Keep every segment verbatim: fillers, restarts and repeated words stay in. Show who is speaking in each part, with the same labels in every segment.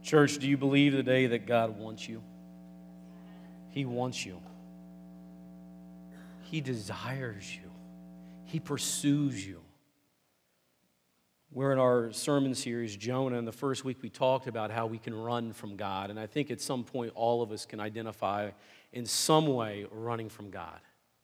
Speaker 1: Church, do you believe today that God wants you? He wants you. He desires you. He pursues you. We're in our sermon series, Jonah, and the first week we talked about how we can run from God. And I think at some point all of us can identify in some way running from God.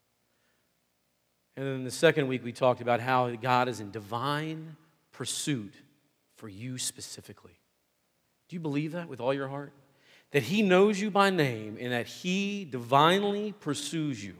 Speaker 1: And then the second week we talked about how God is in divine pursuit for you specifically. Do you believe that with all your heart? That He knows you by name and that He divinely pursues you.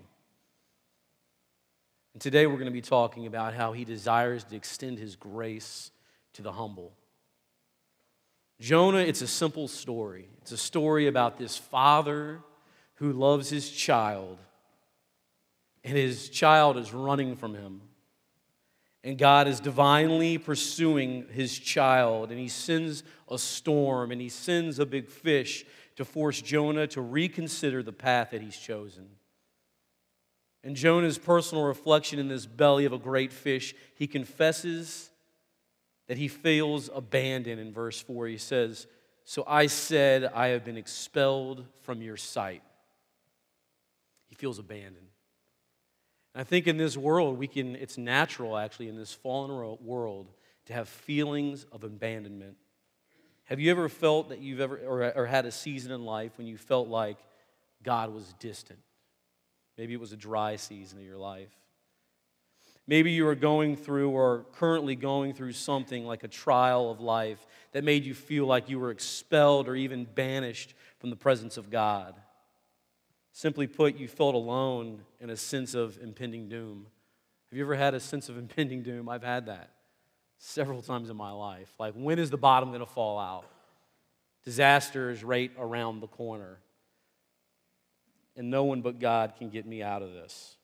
Speaker 1: And today we're going to be talking about how He desires to extend His grace to the humble. Jonah, it's a simple story. It's a story about this father who loves his child, and his child is running from him. And God is divinely pursuing his child, and He sends a storm, and He sends a big fish to force Jonah to reconsider the path that he's chosen. And Jonah's personal reflection in this belly of a great fish, he confesses that he feels abandoned in verse four. He says, "So I said, I have been expelled from your sight." He feels abandoned. And I think in this world, we can, it's natural actually in this fallen world to have feelings of abandonment. Have you ever felt that you've ever, or, or had a season in life when you felt like God was distant? Maybe it was a dry season of your life. Maybe you were going through or currently going through something like a trial of life that made you feel like you were expelled or even banished from the presence of God. Simply put, you felt alone in a sense of impending doom. Have you ever had a sense of impending doom? I've had that several times in my life. Like, when is the bottom going to fall out? Disaster is right around the corner. And no one but God can get me out of this.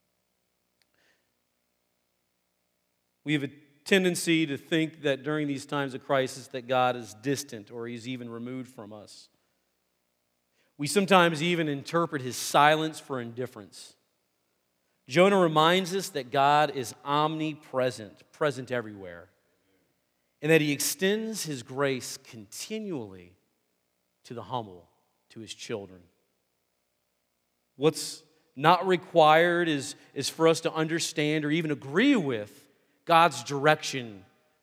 Speaker 1: We have a tendency to think that during these times of crisis that God is distant or He's even removed from us. We sometimes even interpret His silence for indifference. Jonah reminds us that God is omnipresent, present everywhere, and that He extends His grace continually to the humble, to His children. What's not required is, is for us to understand or even agree with God's direction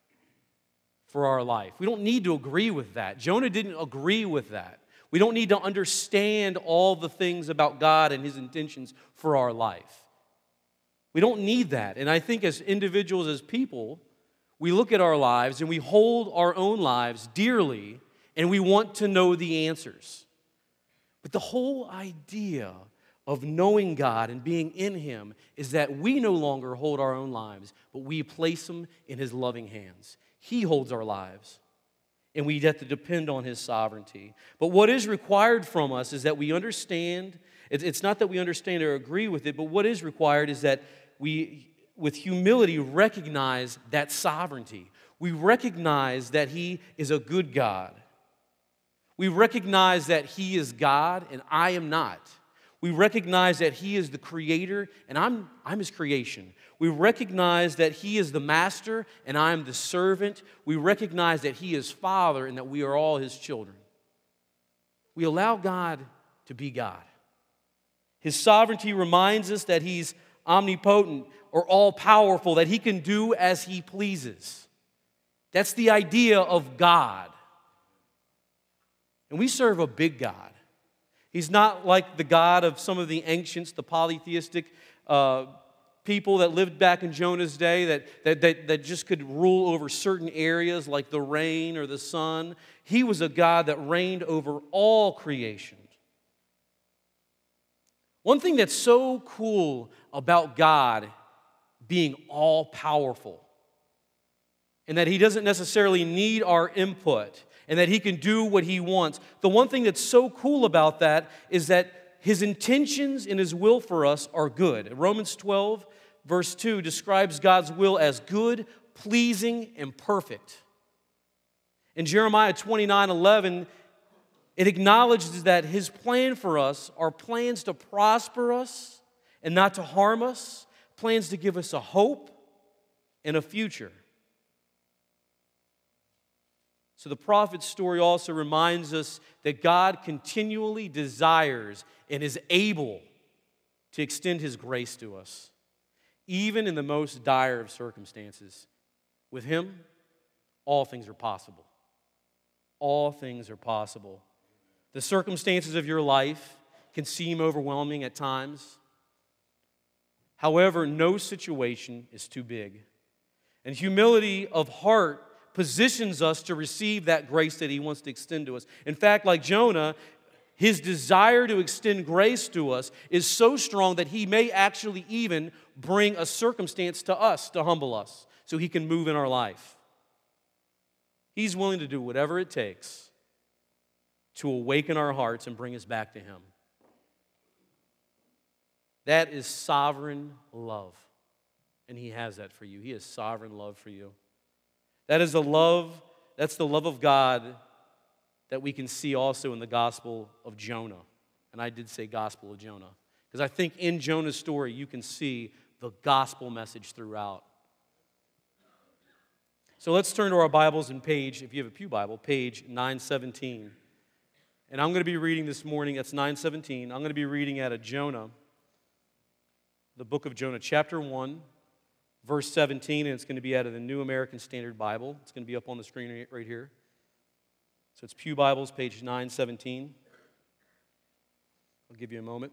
Speaker 1: for our life. We don't need to agree with that. Jonah didn't agree with that. We don't need to understand all the things about God and His intentions for our life. We don't need that. And I think as individuals, as people, we look at our lives and we hold our own lives dearly and we want to know the answers. But the whole idea of knowing God and being in Him is that we no longer hold our own lives, but we place them in His loving hands. He holds our lives, and we have to depend on His sovereignty. But what is required from us is that we understand, it's not that we understand or agree with it, but what is required is that we, with humility, recognize that sovereignty. We recognize that He is a good God. We recognize that He is God and I am not. We recognize that He is the Creator and I'm, I'm His creation. We recognize that He is the Master and I am the servant. We recognize that He is Father and that we are all His children. We allow God to be God. His sovereignty reminds us that He's omnipotent or all-powerful, that He can do as He pleases. That's the idea of God. And we serve a big God. He's not like the God of some of the ancients, the polytheistic uh, people that lived back in Jonah's day that, that, that, that just could rule over certain areas like the rain or the sun. He was a God that reigned over all creation. One thing that's so cool about God being all-powerful and that He doesn't necessarily need our input and that He can do what He wants. The one thing that's so cool about that is that His intentions and His will for us are good. Romans twelve, verse two, describes God's will as good, pleasing, and perfect. In Jeremiah twenty-nine eleven, it acknowledges that His plan for us are plans to prosper us and not to harm us, plans to give us a hope and a future. So the prophet's story also reminds us that God continually desires and is able to extend His grace to us, even in the most dire of circumstances. With Him, all things are possible. All things are possible. The circumstances of your life can seem overwhelming at times. However, no situation is too big. And humility of heart positions us to receive that grace that He wants to extend to us. In fact, like Jonah, his desire to extend grace to us is so strong that He may actually even bring a circumstance to us to humble us so He can move in our life. He's willing to do whatever it takes to awaken our hearts and bring us back to Him. That is sovereign love. And He has that for you. He has sovereign love for you. That is the love, that's the love of God that we can see also in the Gospel of Jonah. And I did say Gospel of Jonah, because I think in Jonah's story you can see the gospel message throughout. So let's turn to our Bibles and page, if you have a pew Bible, page nine seventeen. And I'm going to be reading this morning, that's nine seventeen. I'm going to be reading out of Jonah, the book of Jonah, chapter one, verse seventeen, and it's going to be out of the New American Standard Bible. It's going to be up on the screen right here. So it's Pew Bibles, page nine seventeen. I'll give you a moment.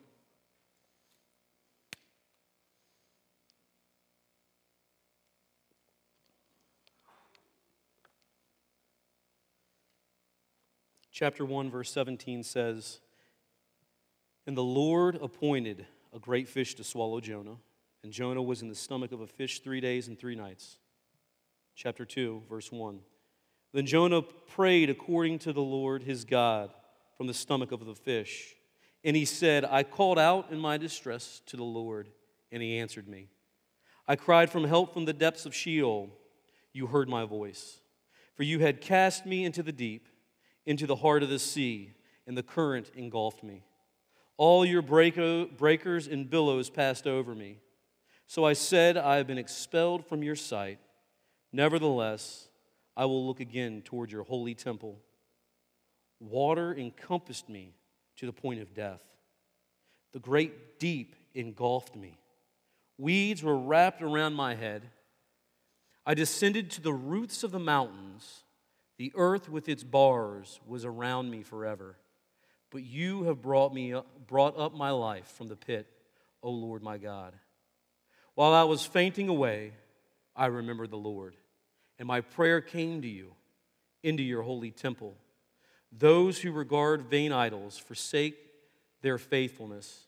Speaker 1: Chapter one, verse seventeen says, "And the Lord appointed a great fish to swallow Jonah, and Jonah was in the stomach of a fish three days and three nights." Chapter two, verse one. "Then Jonah prayed according to the Lord his God from the stomach of the fish. And he said, I called out in my distress to the Lord, and He answered me. I cried for help from the depths of Sheol. You heard my voice. For you had cast me into the deep, into the heart of the sea, and the current engulfed me. All your breakers and billows passed over me. So I said, I have been expelled from your sight. Nevertheless, I will look again toward your holy temple. Water encompassed me to the point of death. The great deep engulfed me. Weeds were wrapped around my head. I descended to the roots of the mountains. The earth with its bars was around me forever. But you have brought me up, brought up my life from the pit, O Lord my God. While I was fainting away, I remembered the Lord, and my prayer came to you into your holy temple. Those who regard vain idols forsake their faithfulness.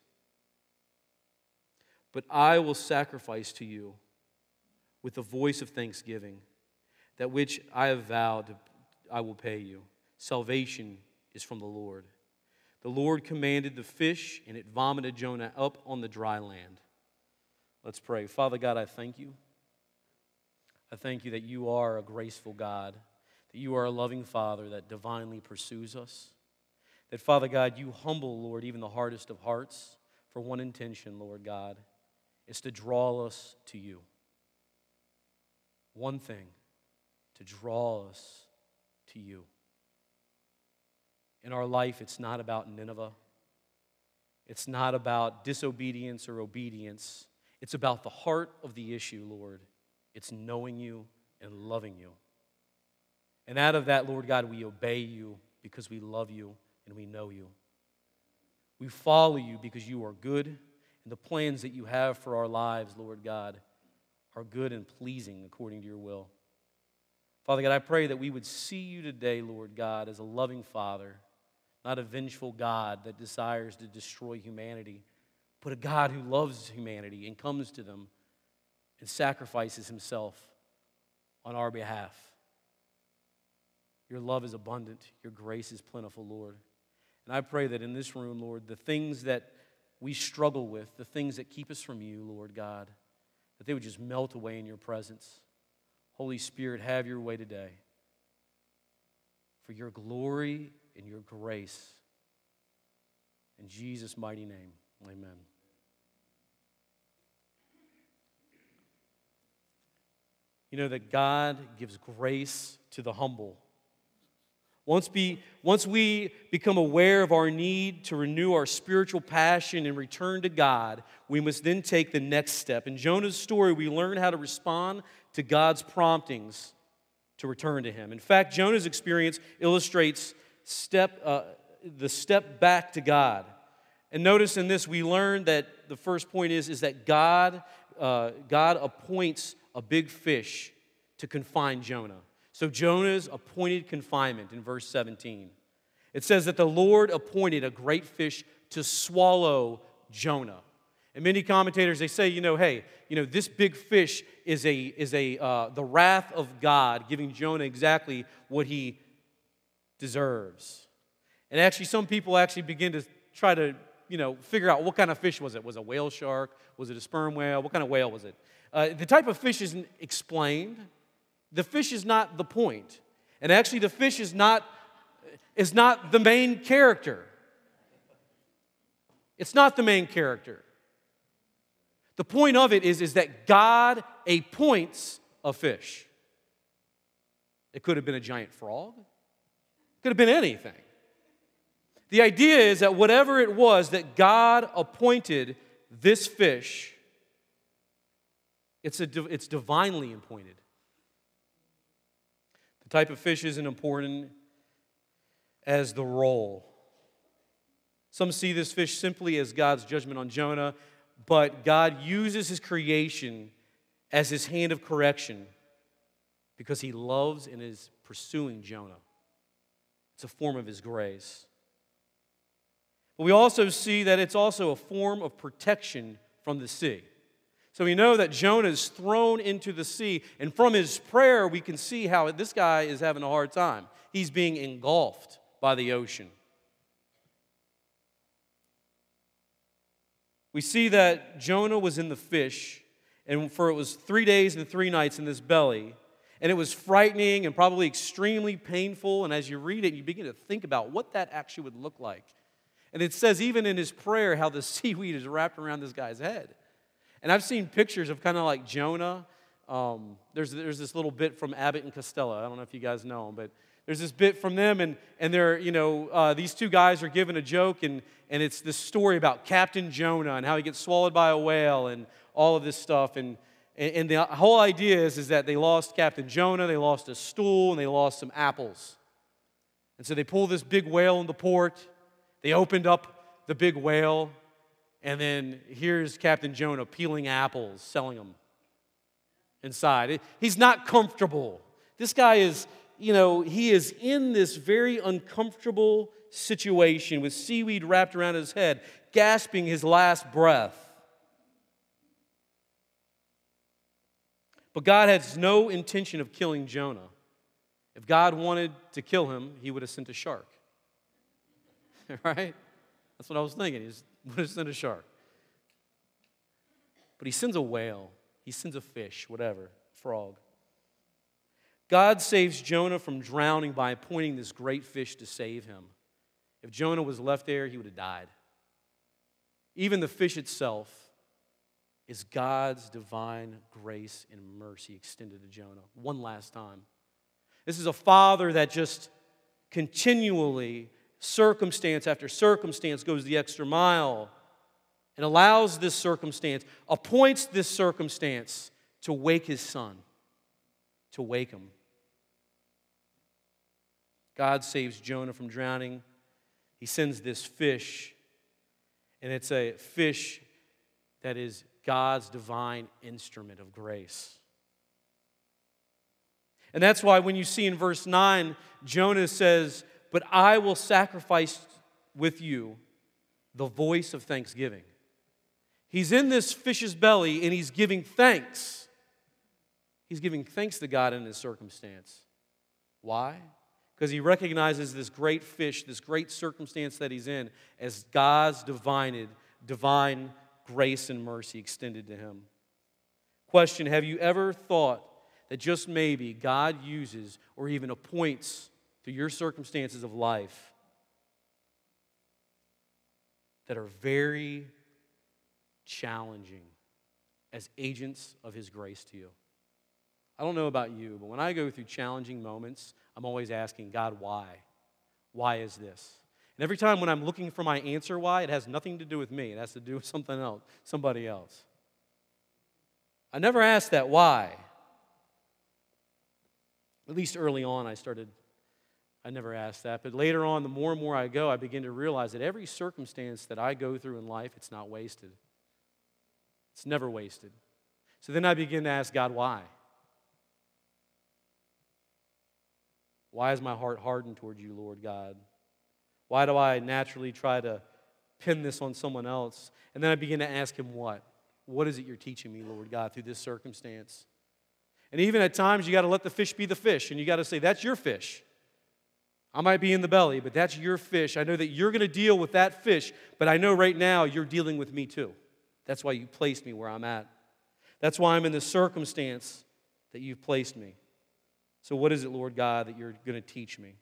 Speaker 1: But I will sacrifice to you with the voice of thanksgiving. That which I have vowed, I will pay you. Salvation is from the Lord. The Lord commanded the fish, and it vomited Jonah up on the dry land." Let's pray. Father God, I thank you. I thank you that you are a graceful God, that you are a loving Father that divinely pursues us. That, Father God, you humble, Lord, even the hardest of hearts for one intention, Lord God, is to draw us to you. One thing, to draw us to you. In our life, it's not about Nineveh. It's not about disobedience or obedience. It's about the heart of the issue, Lord. It's knowing you and loving you. And out of that, Lord God, we obey you because we love you and we know you. We follow you because you are good, and the plans that you have for our lives, Lord God, are good and pleasing according to your will. Father God, I pray that we would see you today, Lord God, as a loving Father, not a vengeful God that desires to destroy humanity, but a God who loves humanity and comes to them and sacrifices himself on our behalf. Your love is abundant. Your grace is plentiful, Lord. And I pray that in this room, Lord, the things that we struggle with, the things that keep us from you, Lord God, that they would just melt away in your presence. Holy Spirit, have your way today. For your glory and your grace. In Jesus' mighty name, amen. You know that God gives grace to the humble. Once, be, once we become aware of our need to renew our spiritual passion and return to God, we must then take the next step. In Jonah's story, we learn how to respond to God's promptings to return to Him. In fact, Jonah's experience illustrates step, uh, the step back to God. And notice in this, we learn that the first point is, is that God, uh, God appoints a big fish to confine Jonah. So Jonah's appointed confinement in verse seventeen. It says that the Lord appointed a great fish to swallow Jonah. And many commentators, they say, you know, hey, you know, this big fish is a is a uh, the wrath of God giving Jonah exactly what he deserves. And actually, some people actually begin to try to, you know, figure out what kind of fish was it. Was it a whale shark? Was it a sperm whale? What kind of whale was it? Uh, the type of fish isn't explained. The fish is not the point. And actually, the fish is not, is not the main character. It's not the main character. The point of it is, is that God appoints a fish. It could have been a giant frog. It could have been anything. The idea is that whatever it was that God appointed this fish, it's, a, it's divinely appointed. The type of fish isn't important as the role. Some see this fish simply as God's judgment on Jonah, but God uses His creation as His hand of correction because He loves and is pursuing Jonah. It's a form of His grace. But we also see that it's also a form of protection from the sea. So we know that Jonah is thrown into the sea, and from his prayer we can see how this guy is having a hard time. He's being engulfed by the ocean. We see that Jonah was in the fish, and for it was three days and three nights in this belly, and it was frightening and probably extremely painful, and as you read it, you begin to think about what that actually would look like. And it says even in his prayer how the seaweed is wrapped around this guy's head. And I've seen pictures of kind of like Jonah. Um, there's, there's this little bit from Abbott and Costello. I don't know if you guys know them, but there's this bit from them, and, and they're, you know, uh, these two guys are given a joke, and, and it's this story about Captain Jonah and how he gets swallowed by a whale and all of this stuff. And, and the whole idea is, is that they lost Captain Jonah, they lost a stool, and they lost some apples. And so they pull this big whale into port. They opened up the big whale, and then here's Captain Jonah peeling apples, selling them inside. He's not comfortable. This guy is, you know, he is in this very uncomfortable situation with seaweed wrapped around his head, gasping his last breath. But God has no intention of killing Jonah. If God wanted to kill him, He would have sent a shark. Right? That's what I was thinking. He would have sent a shark. But He sends a whale. He sends a fish, whatever, frog. God saves Jonah from drowning by appointing this great fish to save him. If Jonah was left there, he would have died. Even the fish itself is God's divine grace and mercy extended to Jonah one last time. This is a father that just continually, circumstance after circumstance, goes the extra mile and allows this circumstance, appoints this circumstance to wake his son, to wake him. God saves Jonah from drowning. He sends this fish, and it's a fish that is God's divine instrument of grace. And that's why when you see in verse nine, Jonah says, "But I will sacrifice with you the voice of thanksgiving." He's in this fish's belly and he's giving thanks. He's giving thanks to God in this circumstance. Why? Because he recognizes this great fish, this great circumstance that he's in, as God's divine, divine grace and mercy extended to him. Question, have you ever thought that just maybe God uses or even appoints to your circumstances of life that are very challenging as agents of His grace to you? I don't know about you, but when I go through challenging moments, I'm always asking, God, why? Why is this? And every time when I'm looking for my answer why, it has nothing to do with me. It has to do with something else, somebody else. I never asked that why. At least early on I started, I never asked that. But later on, the more and more I go, I begin to realize that every circumstance that I go through in life, it's not wasted. It's never wasted. So then I begin to ask God, why? Why is my heart hardened toward you, Lord God? Why do I naturally try to pin this on someone else? And then I begin to ask him what? What is it you're teaching me, Lord God, through this circumstance? And even at times, you got to let the fish be the fish, and you got to say, that's your fish. I might be in the belly, but that's your fish. I know that you're going to deal with that fish, but I know right now you're dealing with me too. That's why you placed me where I'm at. That's why I'm in the circumstance that you've placed me. So what is it, Lord God, that you're going to teach me?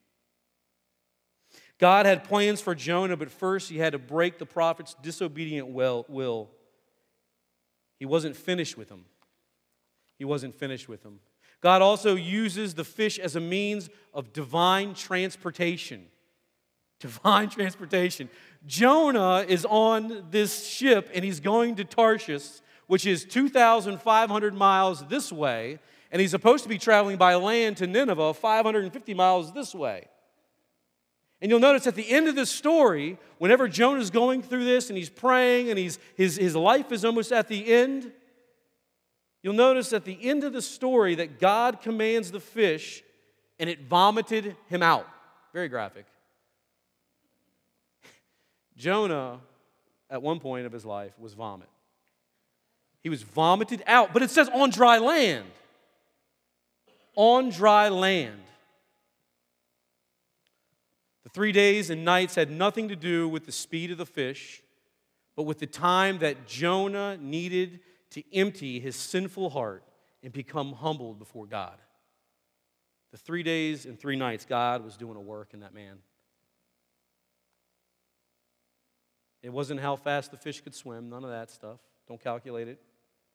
Speaker 1: God had plans for Jonah, but first he had to break the prophet's disobedient will. He wasn't finished with him. He wasn't finished with him. God also uses the fish as a means of divine transportation. Divine transportation. Jonah is on this ship and he's going to Tarshish, which is two thousand five hundred miles this way, and he's supposed to be traveling by land to Nineveh, five hundred fifty miles this way. And you'll notice at the end of this story, whenever Jonah's going through this and he's praying and he's, his, his life is almost at the end, you'll notice at the end of the story that God commands the fish and it vomited him out. Very graphic. Jonah, at one point of his life, was vomit. He was vomited out, but it says on dry land. On dry land. The three days and nights had nothing to do with the speed of the fish, but with the time that Jonah needed to empty his sinful heart and become humbled before God. The three days and three nights, God was doing a work in that man. It wasn't how fast the fish could swim, none of that stuff. Don't calculate it.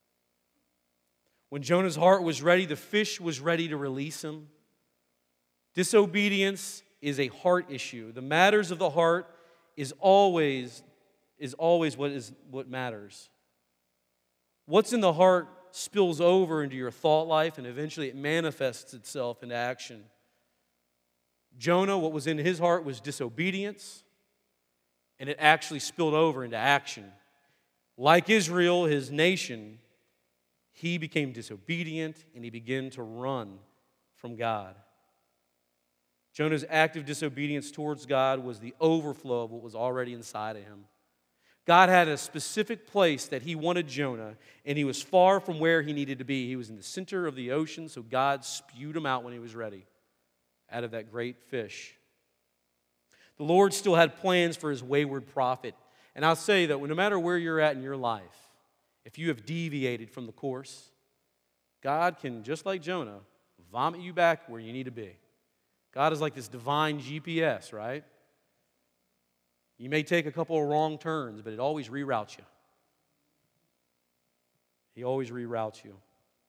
Speaker 1: When Jonah's heart was ready, the fish was ready to release him. Disobedience is a heart issue. The matters of the heart is always, is always what is what matters. What's in the heart spills over into your thought life, and eventually it manifests itself into action. Jonah, what was in his heart was disobedience, and it actually spilled over into action. Like Israel, his nation, he became disobedient, and he began to run from God. Jonah's active disobedience towards God was the overflow of what was already inside of him. God had a specific place that he wanted Jonah, and he was far from where he needed to be. He was in the center of the ocean, so God spewed him out when he was ready, out of that great fish. The Lord still had plans for his wayward prophet. And I'll say that no matter where you're at in your life, if you have deviated from the course, God can, just like Jonah, vomit you back where you need to be. God is like this divine G P S, right? You may take a couple of wrong turns, but it always reroutes you. He always reroutes you.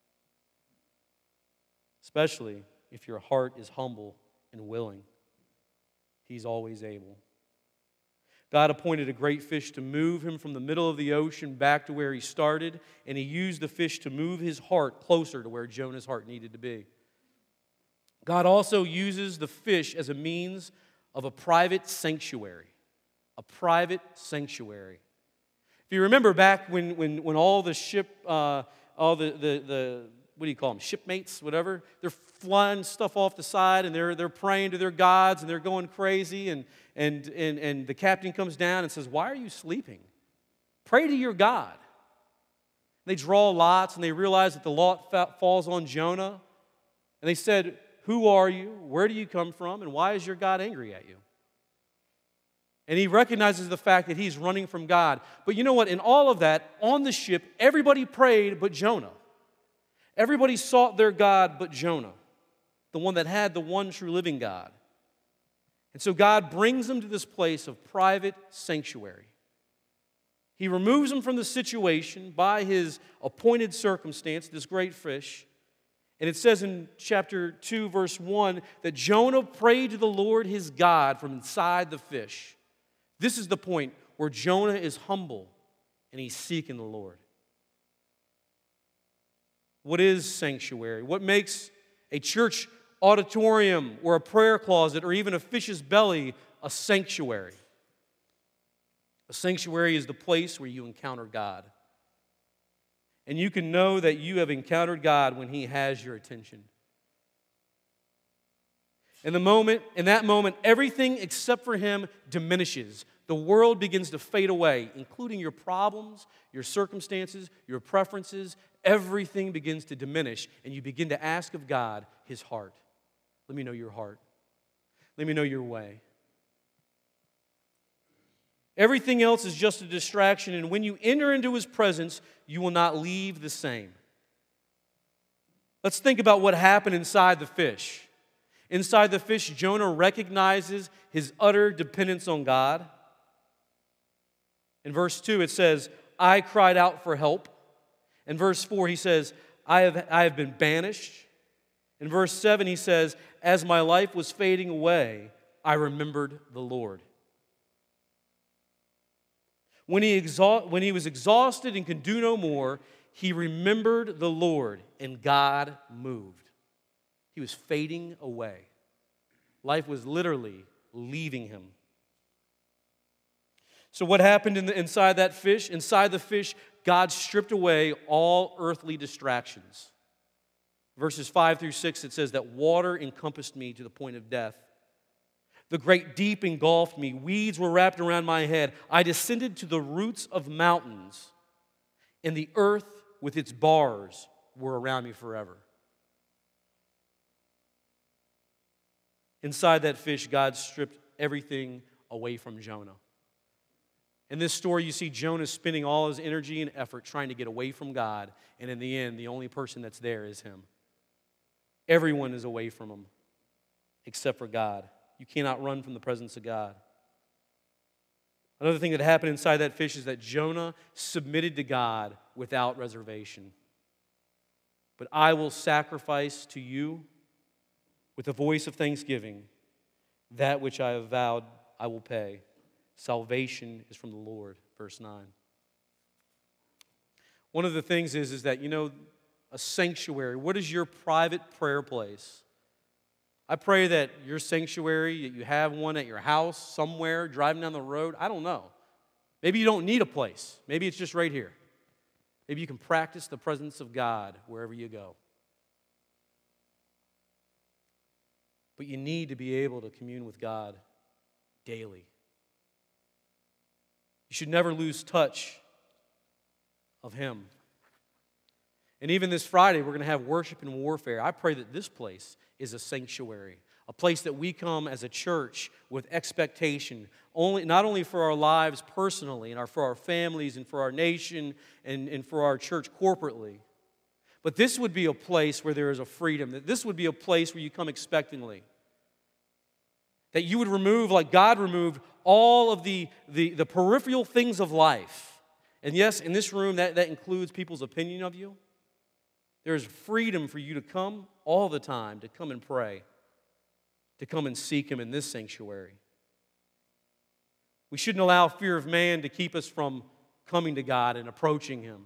Speaker 1: Especially if your heart is humble and willing. He's always able. God appointed a great fish to move him from the middle of the ocean back to where he started, and he used the fish to move his heart closer to where Jonah's heart needed to be. God also uses the fish as a means of a private sanctuary. A private sanctuary. If you remember back when, when, when all the ship, uh, all the, the, the, what do you call them, shipmates, whatever, they're flying stuff off the side and they're, they're praying to their gods and they're going crazy, and, and, and, and the captain comes down and says, why are you sleeping? Pray to your God. They draw lots and they realize that the lot falls on Jonah, and they said, who are you? Where do you come from? And why is your God angry at you? And he recognizes the fact that he's running from God. But you know what? In all of that, on the ship, everybody prayed but Jonah. Everybody sought their God but Jonah, the one that had the one true living God. And so God brings him to this place of private sanctuary. He removes him from the situation by his appointed circumstance, this great fish, And it says in chapter two, verse one, that Jonah prayed to the Lord his God from inside the fish. This is the point where Jonah is humble and he's seeking the Lord. What is sanctuary? What makes a church auditorium or a prayer closet or even a fish's belly a sanctuary? A sanctuary is the place where you encounter God. And you can know that you have encountered God when He has your attention. In the moment, in that moment, everything except for Him diminishes. The world begins to fade away, including your problems, your circumstances, your preferences. Everything begins to diminish, and you begin to ask of God His heart. Let me know your heart. Let me know your way. Everything else is just a distraction, and when you enter into His presence, you will not leave the same. Let's think about what happened inside the fish. Inside the fish, Jonah recognizes his utter dependence on God. In verse two, it says, I cried out for help. In verse four, he says, I have, I have been banished. In verse seven, he says, as my life was fading away, I remembered the Lord. When he, exa- when he was exhausted and could do no more, he remembered the Lord, and God moved. He was fading away. Life was literally leaving him. So what happened in the, inside that fish? Inside the fish, God stripped away all earthly distractions. Verses five through six, it says that water encompassed me to the point of death. The great deep engulfed me. Weeds were wrapped around my head. I descended to the roots of mountains, and the earth with its bars were around me forever. Inside that fish, God stripped everything away from Jonah. In this story, you see Jonah spending all his energy and effort trying to get away from God, and in the end, the only person that's there is him. Everyone is away from him except for God. You cannot run from the presence of God. Another thing that happened inside that fish is that Jonah submitted to God without reservation. But I will sacrifice to you with a voice of thanksgiving. That which I have vowed I will pay. Salvation is from the Lord. Verse nine. One of the things is, is that, you know, a sanctuary. What is your private prayer place? I pray that your sanctuary, that you have one at your house, somewhere, driving down the road. I don't know. Maybe you don't need a place. Maybe it's just right here. Maybe you can practice the presence of God wherever you go. But you need to be able to commune with God daily. You should never lose touch of Him. And even this Friday, we're going to have worship and warfare. I pray that this place is a sanctuary, a place that we come as a church with expectation, only, not only for our lives personally and our, for our families and for our nation and, and for our church corporately, but this would be a place where there is a freedom, that this would be a place where you come expectantly. That you would remove, like God removed, all of the, the, the peripheral things of life. And yes, in this room, that, that includes people's opinion of you. There's freedom for you to come all the time, to come and pray, to come and seek Him in this sanctuary. We shouldn't allow fear of man to keep us from coming to God and approaching Him.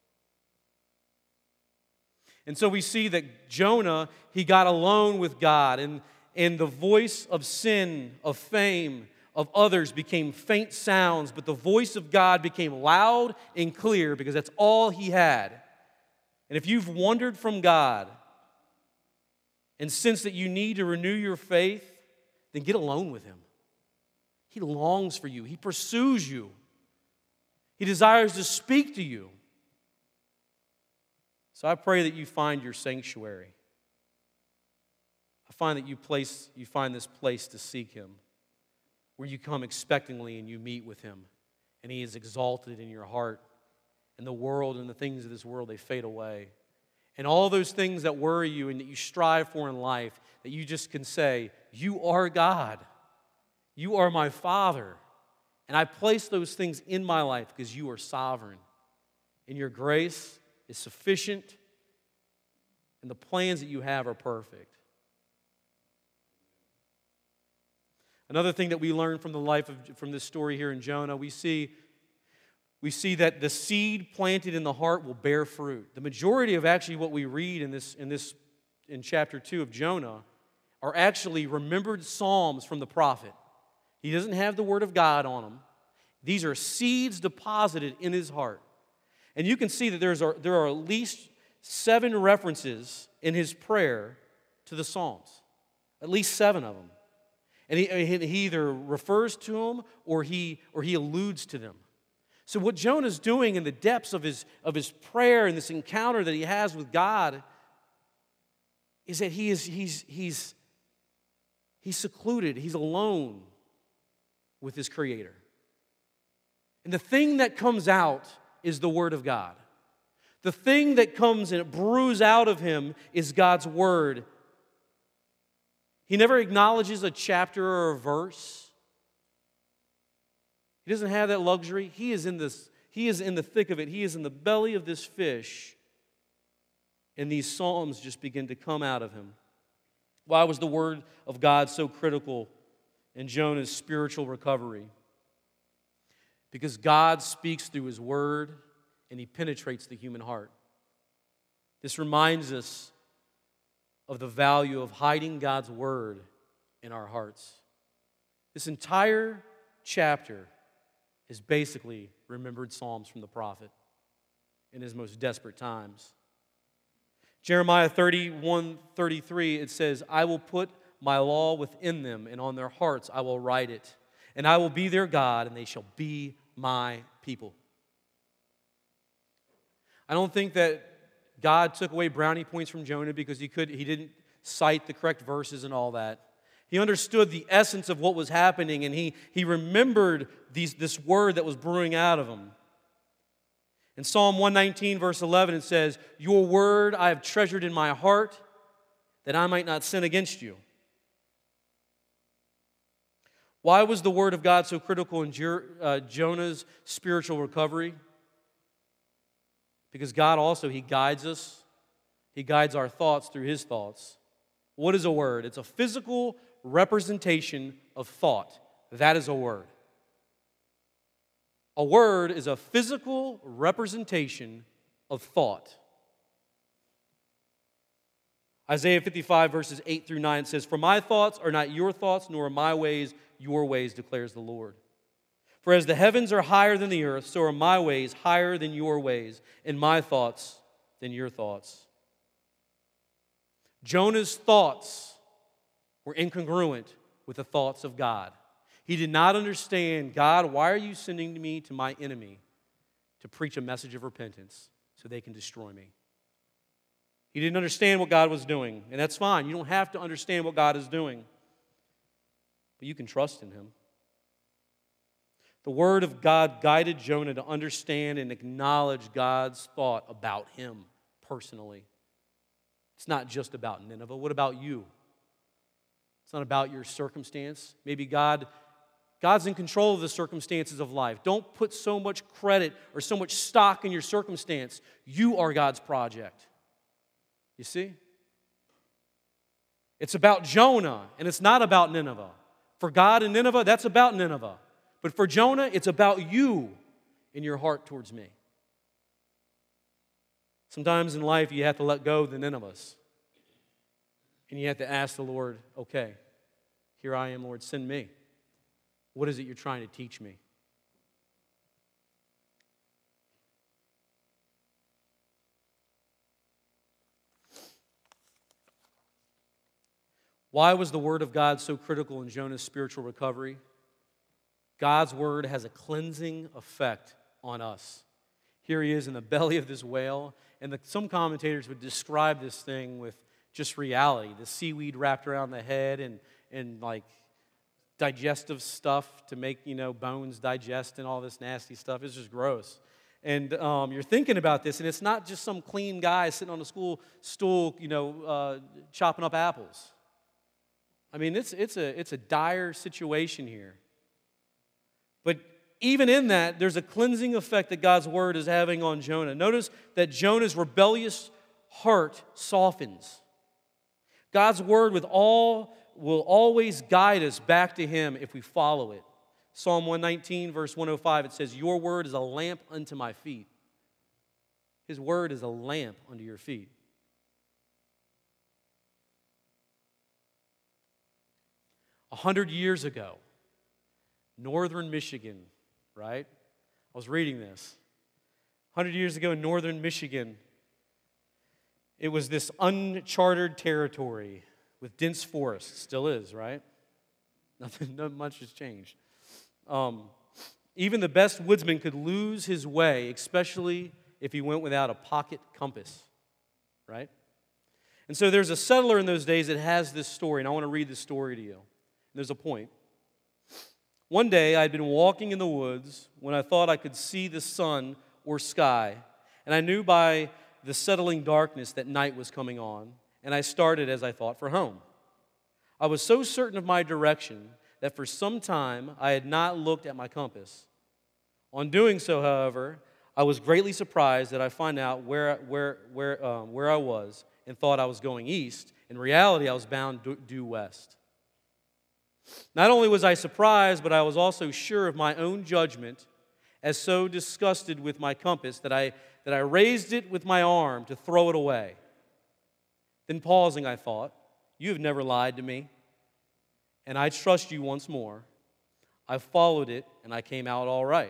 Speaker 1: And so we see that Jonah, he got alone with God, and, and the voice of sin, of fame, of others became faint sounds, but the voice of God became loud and clear because that's all he had. And if you've wandered from God and sense that you need to renew your faith, then get alone with Him. He longs for you. He pursues you. He desires to speak to you. So I pray that you find your sanctuary. I find that you place you find this place to seek Him, where you come expectantly and you meet with Him, and He is exalted in your heart. And the world and the things of this world, they fade away. And all those things that worry you and that you strive for in life, that you just can say, you are God. You are my Father. And I place those things in my life because you are sovereign. And your grace is sufficient. and the plans that you have are perfect. Another thing that we learn from the life of from this story here in Jonah, we see we see that the seed planted in the heart will bear fruit. The majority of actually what we read in this in this in chapter two of Jonah are actually remembered psalms from the prophet. He doesn't have the word of God on them. These are seeds deposited in his heart. And you can see that there's there are at least seven references in his prayer to the Psalms. At least seven of them. And he, he either refers to them or he, or he alludes to them. So what Jonah's doing in the depths of his, of his prayer and this encounter that he has with God is that he is, he's, he's, he's secluded, he's alone with his Creator. And the thing that comes out is the Word of God. The thing that comes and it brews out of him is God's Word. He never acknowledges a chapter or a verse. He doesn't have that luxury. He is in this, he is in the thick of it. He is in the belly of this fish. And these psalms just begin to come out of him. Why was the Word of God so critical in Jonah's spiritual recovery? Because God speaks through His Word and He penetrates the human heart. This reminds us of the value of hiding God's Word in our hearts. This entire chapter is basically remembered psalms from the prophet in his most desperate times. Jeremiah thirty-one thirty-three, it says, I will put my law within them, and on their hearts I will write it. And I will be their God, and they shall be my people. I don't think that God took away brownie points from Jonah because he could he didn't cite the correct verses and all that. He understood the essence of what was happening, and he, he remembered these, this word that was brewing out of him. In Psalm one nineteen, verse eleven, it says, Your word I have treasured in my heart, that I might not sin against you. Why was the word of God so critical in uh, Jonah's spiritual recovery? Because God also, He guides us. He guides our thoughts through His thoughts. What is a word? It's a physical representation of thought. That is a word. A word is a physical representation of thought. Isaiah fifty-five, verses eight through nine says, For my thoughts are not your thoughts, nor are my ways your ways, declares the Lord. For as the heavens are higher than the earth, so are my ways higher than your ways, and my thoughts than your thoughts. Jonah's thoughts were incongruent with the thoughts of God. He did not understand, God, why are you sending me to my enemy to preach a message of repentance so they can destroy me? He didn't understand what God was doing, and that's fine. You don't have to understand what God is doing, but you can trust in Him. The Word of God guided Jonah to understand and acknowledge God's thought about him personally. It's not just about Nineveh. What about you? It's not about your circumstance. Maybe God, God's in control of the circumstances of life. Don't put so much credit or so much stock in your circumstance. You are God's project. You see? It's about Jonah, and it's not about Nineveh. For God and Nineveh, that's about Nineveh. But for Jonah, it's about you and your heart towards me. Sometimes in life, you have to let go of the Ninevehs. And you have to ask the Lord, okay, here I am, Lord, send me. What is it you're trying to teach me? Why was the Word of God so critical in Jonah's spiritual recovery? God's Word has a cleansing effect on us. Here he is in the belly of this whale, and the, some commentators would describe this thing with just reality. The seaweed wrapped around the head and, and like digestive stuff to make, you know, bones digest and all this nasty stuff. It's just gross. And um, you're thinking about this, and it's not just some clean guy sitting on a school stool, you know, uh, chopping up apples. I mean, it's, it's, a, it's a dire situation here. But even in that, there's a cleansing effect that God's Word is having on Jonah. Notice that Jonah's rebellious heart softens. God's word with all will always guide us back to Him if we follow it. Psalm one nineteen, verse one oh five, it says, "Your word is a lamp unto my feet." His word is a lamp unto your feet. A hundred years ago, northern Michigan, right? I was reading this. A hundred years ago in northern Michigan, it was this uncharted territory with dense forests. Still is, right? Nothing, not much has changed. Um, even the best woodsman could lose his way, especially if he went without a pocket compass, right? And so there's a settler in those days that has this story, and I want to read this story to you. There's a point. One day, I'd been walking in the woods when I thought I could see the sun or sky, and I knew by the settling darkness that night was coming on, and I started, as I thought, for home. I was so certain of my direction that for some time I had not looked at my compass. On doing so, however, I was greatly surprised that I found out where, where, where, um, where I was and thought I was going east. In reality, I was bound due west. Not only was I surprised, but I was also sure of my own judgment, as so disgusted with my compass that I, that I raised it with my arm to throw it away. Then pausing, I thought, "You have never lied to me, and I trust you once more." I followed it, and I came out all right.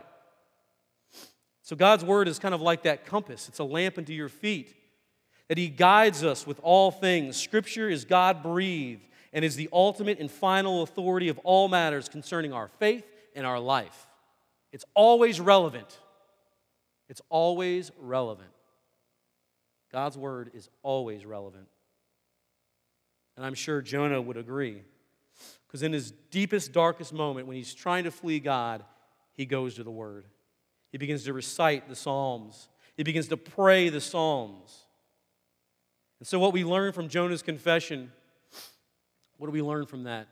Speaker 1: So God's word is kind of like that compass. It's a lamp unto your feet, that He guides us with all things. Scripture is God-breathed and is the ultimate and final authority of all matters concerning our faith and our life. It's always relevant. It's always relevant. God's word is always relevant. And I'm sure Jonah would agree. Because in his deepest, darkest moment, when he's trying to flee God, he goes to the word. He begins to recite the Psalms. He begins to pray the Psalms. And so what we learn from Jonah's confession, what do we learn from that?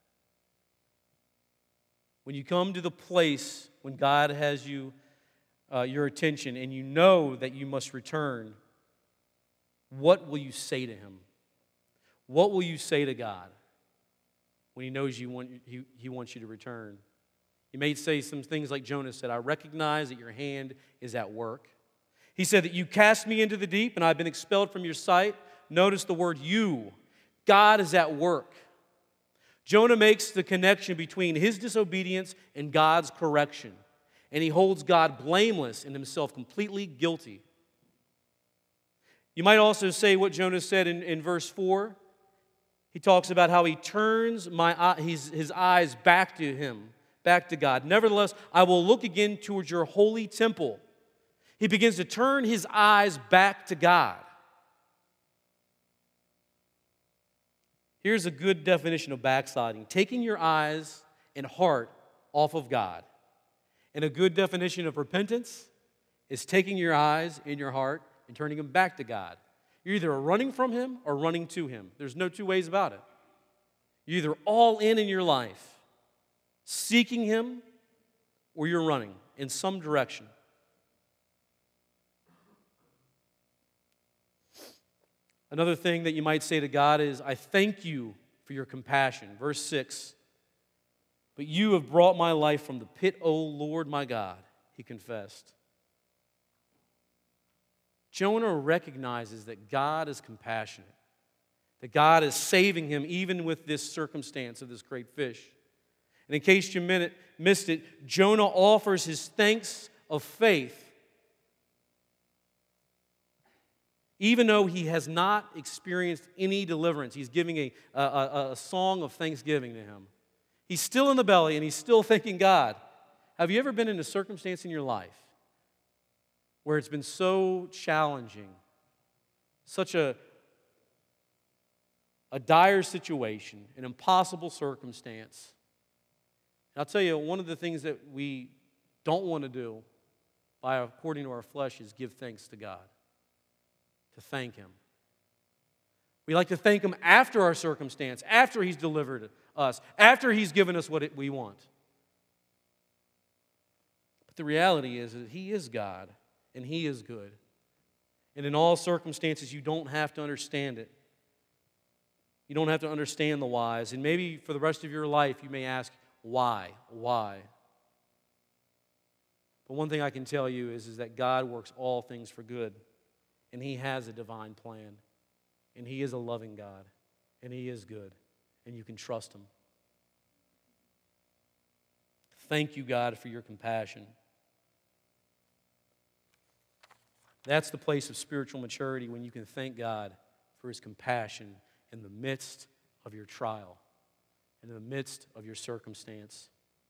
Speaker 1: When you come to the place when God has you, uh, your attention, and you know that you must return, what will you say to Him? What will you say to God when He knows you want, he, he wants you to return? You may say some things like Jonah said, "I recognize that your hand is at work." He said that you cast me into the deep and I've been expelled from your sight. Notice the word "you." God is at work. Jonah makes the connection between his disobedience and God's correction. And he holds God blameless and himself completely guilty. You might also say what Jonah said in, in verse four. He talks about how he turns my his, his eyes back to him, back to God. "Nevertheless, I will look again towards your holy temple." He begins to turn his eyes back to God. Here's a good definition of backsliding: taking your eyes and heart off of God. And a good definition of repentance is taking your eyes and your heart and turning them back to God. You're either running from Him or running to Him. There's no two ways about it. You're either all in in your life, seeking Him, or you're running in some direction. Another thing that you might say to God is, "I thank you for your compassion." Verse six, "But you have brought my life from the pit, O Lord my God," he confessed. Jonah recognizes that God is compassionate, that God is saving him even with this circumstance of this great fish. And in case you missed it, Jonah offers his thanks of faith even though he has not experienced any deliverance. He's giving a, a, a song of thanksgiving to Him. He's still in the belly and he's still thanking God. Have you ever been in a circumstance in your life where it's been so challenging, such a, a dire situation, an impossible circumstance? And I'll tell you, one of the things that we don't want to do, by according to our flesh, is give thanks to God, to thank Him. We like to thank Him after our circumstance, after He's delivered us, after He's given us what it, we want. But the reality is that He is God and He is good. And in all circumstances, you don't have to understand it. You don't have to understand the whys. And maybe for the rest of your life, you may ask, why? Why? But one thing I can tell you is, is that God works all things for good. And He has a divine plan. And He is a loving God. And He is good. And you can trust Him. Thank you, God, for your compassion. That's the place of spiritual maturity, when you can thank God for His compassion in the midst of your trial, in the midst of your circumstance.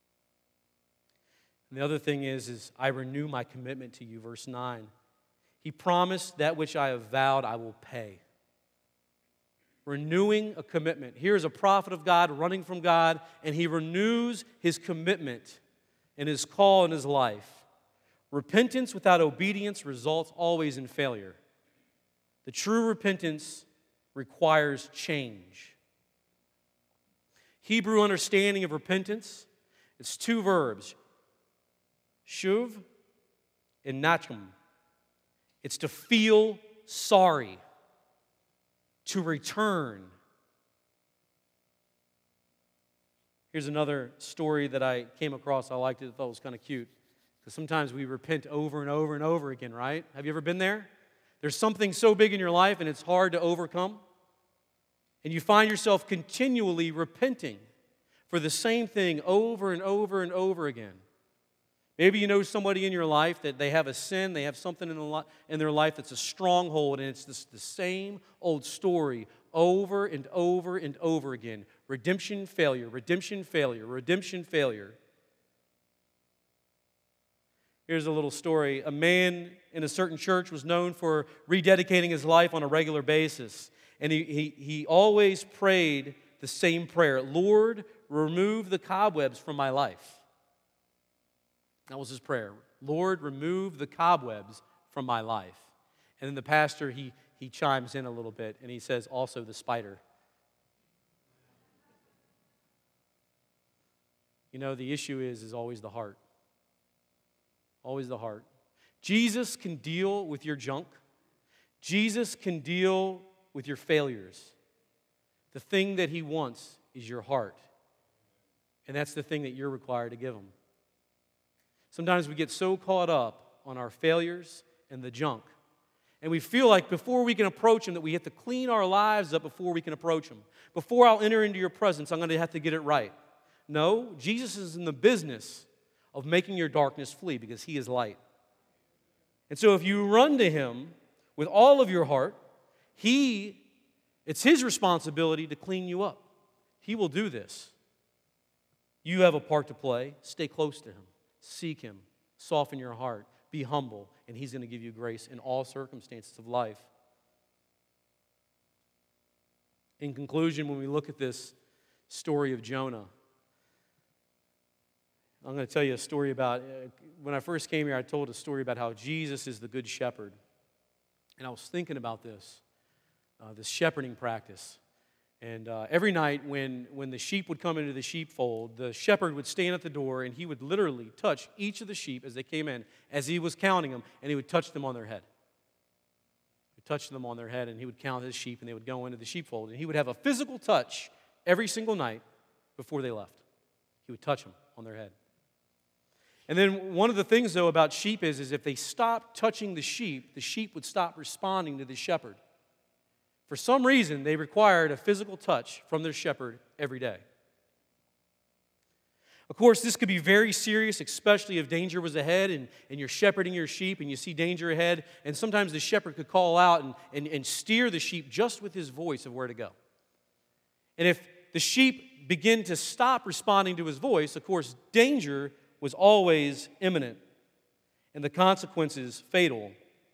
Speaker 1: And the other thing is, is I renew my commitment to you, verse nine. He promised, that which I have vowed I will pay. Renewing a commitment. Here's a prophet of God running from God, and he renews his commitment and his call in his life. Repentance without obedience results always in failure. The true repentance requires change. Hebrew understanding of repentance, it's two verbs, shuv and nachum. It's to feel sorry, to return. Here's another story that I came across. I liked it. I thought it was kind of cute. Because sometimes we repent over and over and over again, right? Have you ever been there? There's something so big in your life and it's hard to overcome. And you find yourself continually repenting for the same thing over and over and over again. Maybe you know somebody in your life that they have a sin, they have something in, the li- in their life that's a stronghold, and it's this, the same old story over and over and over again. Redemption, failure, redemption, failure, redemption, failure. Here's a little story. A man in a certain church was known for rededicating his life on a regular basis. And he, he, he always prayed the same prayer: Lord, remove the cobwebs from my life. That was his prayer. Lord, remove the cobwebs from my life. And then the pastor, he, he chimes in a little bit, and he says, also the spider. You know, the issue is, is always the heart. Always the heart. Jesus can deal with your junk. Jesus can deal with your failures. The thing that He wants is your heart. And that's the thing that you're required to give Him. Sometimes we get so caught up on our failures and the junk. And we feel like before we can approach Him that we have to clean our lives up before we can approach Him. Before I'll enter into your presence, I'm going to have to get it right. No, Jesus is in the business of making your darkness flee, because He is light. And so if you run to Him with all of your heart, He, it's His responsibility to clean you up. He will do this. You have a part to play. Stay close to Him. Seek Him. Soften your heart. Be humble, and He's going to give you grace in all circumstances of life. In conclusion, when we look at this story of Jonah, I'm going to tell you a story about, uh, when I first came here, I told a story about how Jesus is the good shepherd. And I was thinking about this, uh, this shepherding practice. And uh, every night when, when the sheep would come into the sheepfold, the shepherd would stand at the door, and he would literally touch each of the sheep as they came in, as he was counting them, and he would touch them on their head. He would touch them on their head, and he would count his sheep, and they would go into the sheepfold. And he would have a physical touch every single night before they left. He would touch them on their head. And then one of the things, though, about sheep is, is if they stopped touching the sheep, the sheep would stop responding to the shepherd. For some reason, they required a physical touch from their shepherd every day. Of course, this could be very serious, especially if danger was ahead and, and you're shepherding your sheep and you see danger ahead. And sometimes the shepherd could call out and, and, and steer the sheep just with his voice of where to go. And if the sheep begin to stop responding to his voice, of course, danger was always imminent, and the consequences fatal.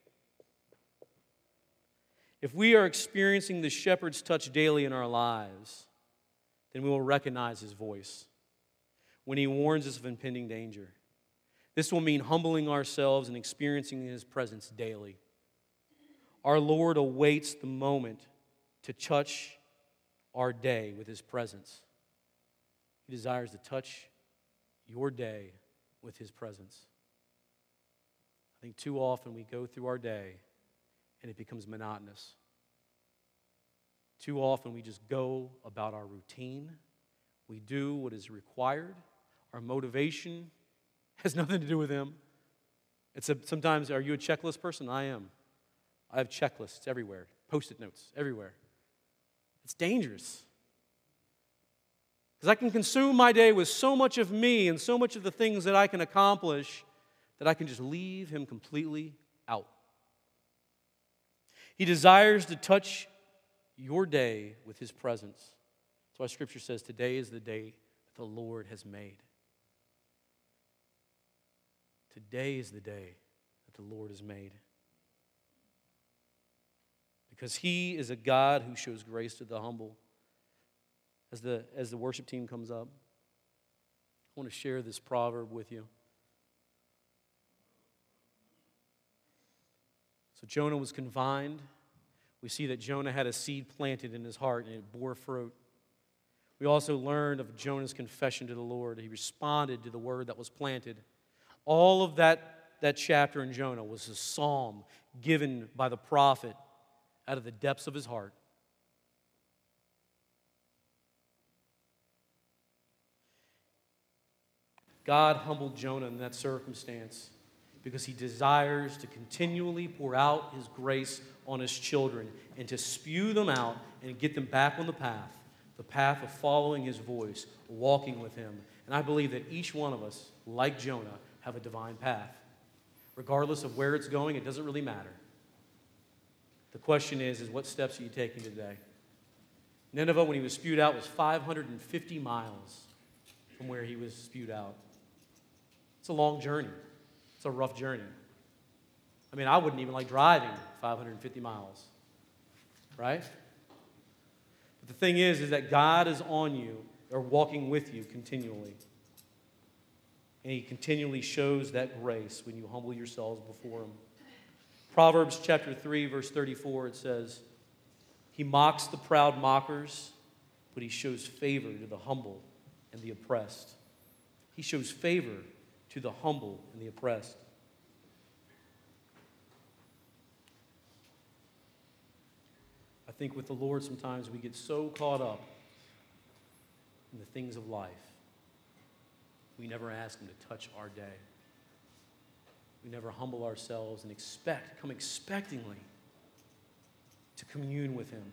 Speaker 1: If we are experiencing the shepherd's touch daily in our lives, then we will recognize his voice when he warns us of impending danger. This will mean humbling ourselves and experiencing his presence daily. Our Lord awaits the moment to touch our day with his presence. He desires to touch your day with his presence. I think too often we go through our day and it becomes monotonous. Too often we just go about our routine. We do what is required. Our motivation has nothing to do with Him. It's a, sometimes, are you a checklist person? I am. I have checklists everywhere, Post-it notes everywhere. It's dangerous. Because I can consume my day with so much of me and so much of the things that I can accomplish that I can just leave Him completely out. He desires to touch your day with His presence. That's why Scripture says today is the day that the Lord has made. Today is the day that the Lord has made. Because He is a God who shows grace to the humble. As the, as the worship team comes up, I want to share this proverb with you. So Jonah was confined. We see that Jonah had a seed planted in his heart and it bore fruit. We also learned of Jonah's confession to the Lord. He responded to the word that was planted. All of that, that chapter in Jonah was a psalm given by the prophet out of the depths of his heart. God humbled Jonah in that circumstance because He desires to continually pour out His grace on His children and to spew them out and get them back on the path, the path of following His voice, walking with Him. And I believe that each one of us, like Jonah, have a divine path. Regardless of where it's going, it doesn't really matter. The question is, is what steps are you taking today? Nineveh, when he was spewed out, was five hundred fifty miles from where he was spewed out. It's a long journey. It's a rough journey. I mean, I wouldn't even like driving five hundred fifty miles, right? But the thing is, is that God is on you or walking with you continually. And He continually shows that grace when you humble yourselves before Him. Proverbs chapter three, verse thirty-four, it says, He mocks the proud mockers, but He shows favor to the humble and the oppressed. He shows favor to the humble and the oppressed. I think with the Lord sometimes we get so caught up in the things of life, we never ask Him to touch our day. We never humble ourselves and expect, come expectingly to commune with Him.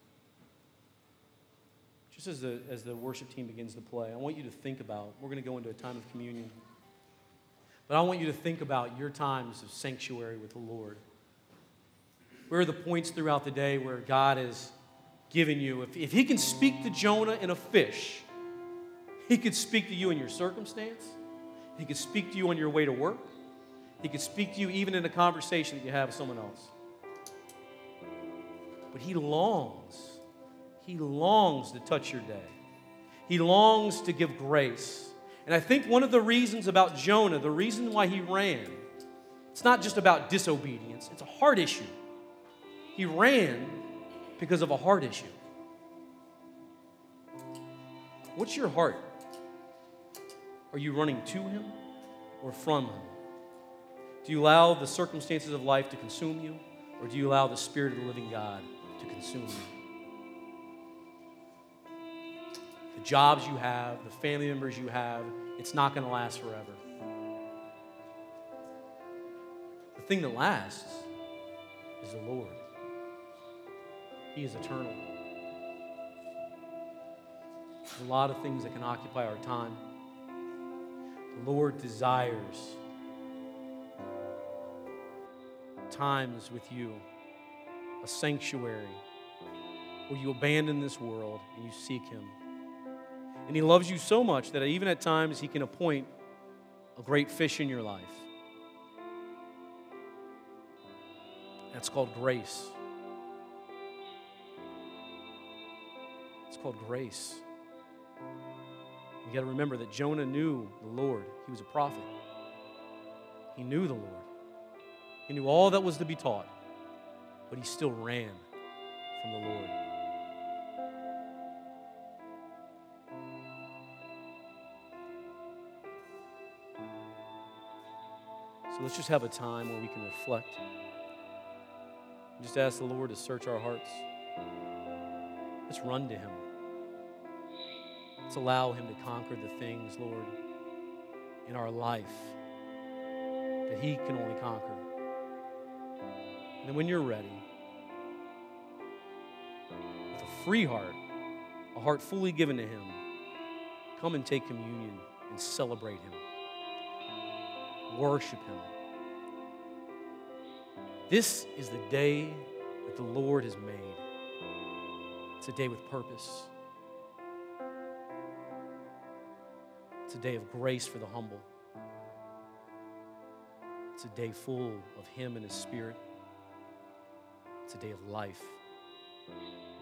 Speaker 1: Just as the, as the worship team begins to play, I want you to think about, we're going to go into a time of communion. But I want you to think about your times of sanctuary with the Lord. Where are the points throughout the day where God has given you? If, if He can speak to Jonah in a fish, He could speak to you in your circumstance. He could speak to you on your way to work. He could speak to you even in a conversation that you have with someone else. But He longs, He longs to touch your day. He longs to give grace. And I think one of the reasons about Jonah, the reason why he ran, it's not just about disobedience, it's a heart issue. He ran because of a heart issue. What's your heart? Are you running to Him or from Him? Do you allow the circumstances of life to consume you, or do you allow the Spirit of the living God to consume you? The jobs you have, the family members you have, it's not going to last forever. The thing that lasts is the Lord. He is eternal. There's a lot of things that can occupy our time. The Lord desires times with you, a sanctuary where you abandon this world and you seek Him. And He loves you so much that even at times He can appoint a great fish in your life. That's called grace. It's called grace. You got to remember that Jonah knew the Lord. He was a prophet. He knew the Lord. He knew all that was to be taught, but he still ran from the Lord. So let's just have a time where we can reflect. Just ask the Lord to search our hearts. Let's run to Him. Let's allow Him to conquer the things, Lord, in our life that He can only conquer. And then when you're ready, with a free heart, a heart fully given to Him, come and take communion and celebrate Him. Worship Him. This is the day that the Lord has made. It's a day with purpose. It's a day of grace for the humble. It's a day full of Him and His Spirit. It's a day of life.